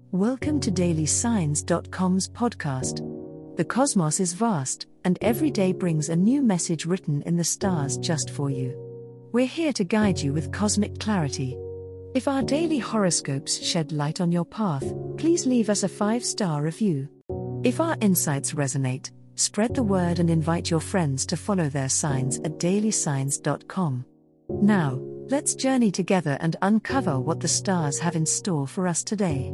Welcome to DailySigns.com's podcast. The cosmos is vast, and every day brings a new message written in the stars just for you. We're here to guide you with cosmic clarity. If our daily horoscopes shed light on your path, please leave us a 5-star review. If our insights resonate, spread the word and invite your friends to follow their signs at DailySigns.com. Now, let's journey together and uncover what the stars have in store for us today.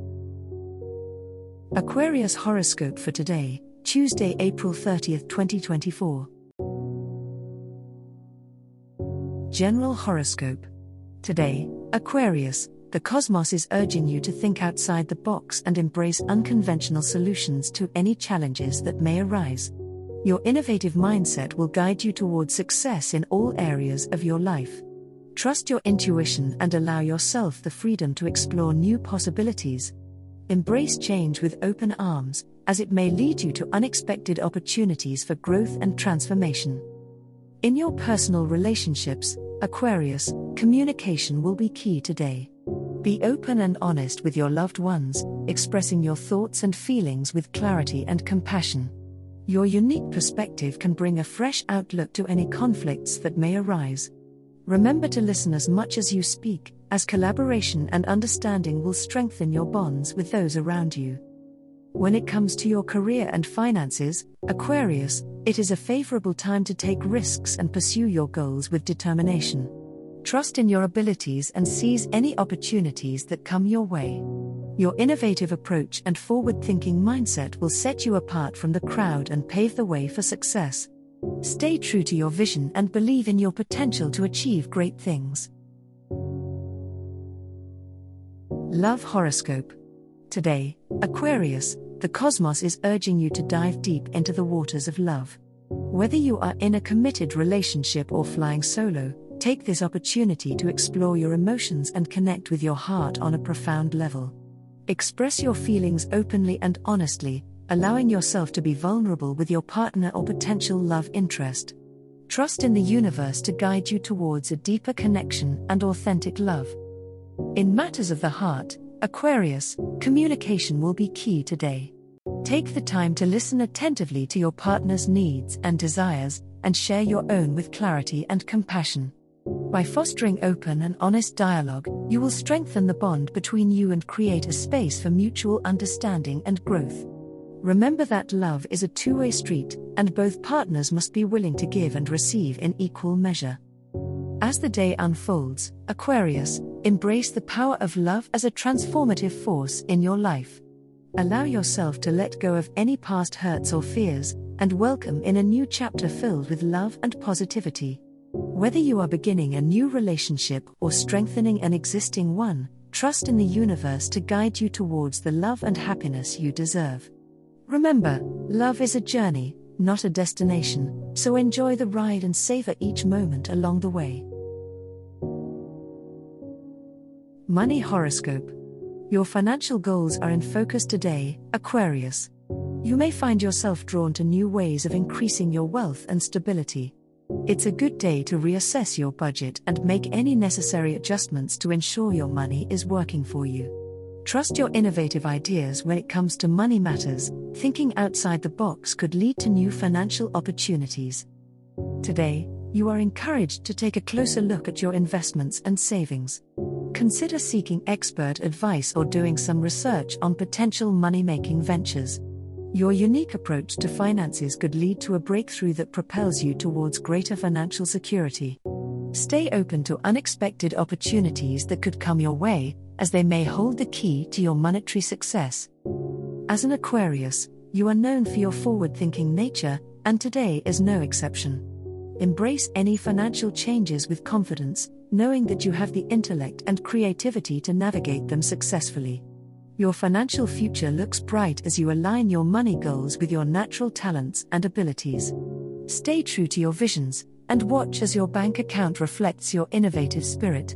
Aquarius horoscope for today, Tuesday, April 30th, 2024. General horoscope. Today, Aquarius, the cosmos is urging you to think outside the box and embrace unconventional solutions to any challenges that may arise. Your innovative mindset will guide you towards success in all areas of your life. Trust your intuition and allow yourself the freedom to explore new possibilities. Embrace change with open arms, as it may lead you to unexpected opportunities for growth and transformation. In your personal relationships, Aquarius, communication will be key today. Be open and honest with your loved ones, expressing your thoughts and feelings with clarity and compassion. Your unique perspective can bring a fresh outlook to any conflicts that may arise. Remember to listen as much as you speak, as collaboration and understanding will strengthen your bonds with those around you. When it comes to your career and finances, Aquarius, it is a favorable time to take risks and pursue your goals with determination. Trust in your abilities and seize any opportunities that come your way. Your innovative approach and forward-thinking mindset will set you apart from the crowd and pave the way for success. Stay true to your vision and believe in your potential to achieve great things. Love horoscope. Today, Aquarius, the cosmos is urging you to dive deep into the waters of love. Whether you are in a committed relationship or flying solo, take this opportunity to explore your emotions and connect with your heart on a profound level. Express your feelings openly and honestly, allowing yourself to be vulnerable with your partner or potential love interest. Trust in the universe to guide you towards a deeper connection and authentic love. In matters of the heart, Aquarius, communication will be key today. Take the time to listen attentively to your partner's needs and desires, and share your own with clarity and compassion. By fostering open and honest dialogue, you will strengthen the bond between you and create a space for mutual understanding and growth. Remember that love is a two-way street, and both partners must be willing to give and receive in equal measure. As the day unfolds, Aquarius, embrace the power of love as a transformative force in your life. Allow yourself to let go of any past hurts or fears, and welcome in a new chapter filled with love and positivity. Whether you are beginning a new relationship or strengthening an existing one, trust in the universe to guide you towards the love and happiness you deserve. Remember, love is a journey, not a destination, so enjoy the ride and savor each moment along the way. Money horoscope. Your financial goals are in focus today, Aquarius. You may find yourself drawn to new ways of increasing your wealth and stability. It's a good day to reassess your budget and make any necessary adjustments to ensure your money is working for you. Trust your innovative ideas when it comes to money matters. Thinking outside the box could lead to new financial opportunities. Today, you are encouraged to take a closer look at your investments and savings. Consider seeking expert advice or doing some research on potential money-making ventures. Your unique approach to finances could lead to a breakthrough that propels you towards greater financial security. Stay open to unexpected opportunities that could come your way, as they may hold the key to your monetary success. As an Aquarius, you are known for your forward-thinking nature, and today is no exception. Embrace any financial changes with confidence, knowing that you have the intellect and creativity to navigate them successfully. Your financial future looks bright as you align your money goals with your natural talents and abilities. Stay true to your visions, and watch as your bank account reflects your innovative spirit.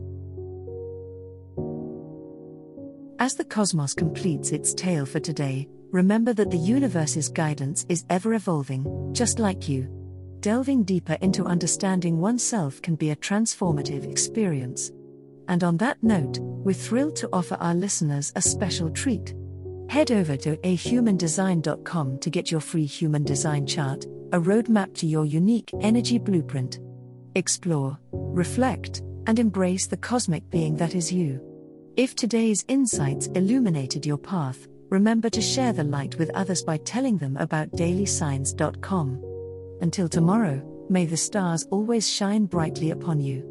As the cosmos completes its tale for today, remember that the universe's guidance is ever evolving, just like you. Delving deeper into understanding oneself can be a transformative experience. And on that note, we're thrilled to offer our listeners a special treat. Head over to ahumandesign.com to get your free human design chart, a roadmap to your unique energy blueprint. Explore, reflect, and embrace the cosmic being that is you. If today's insights illuminated your path, remember to share the light with others by telling them about dailysigns.com. Until tomorrow, may the stars always shine brightly upon you.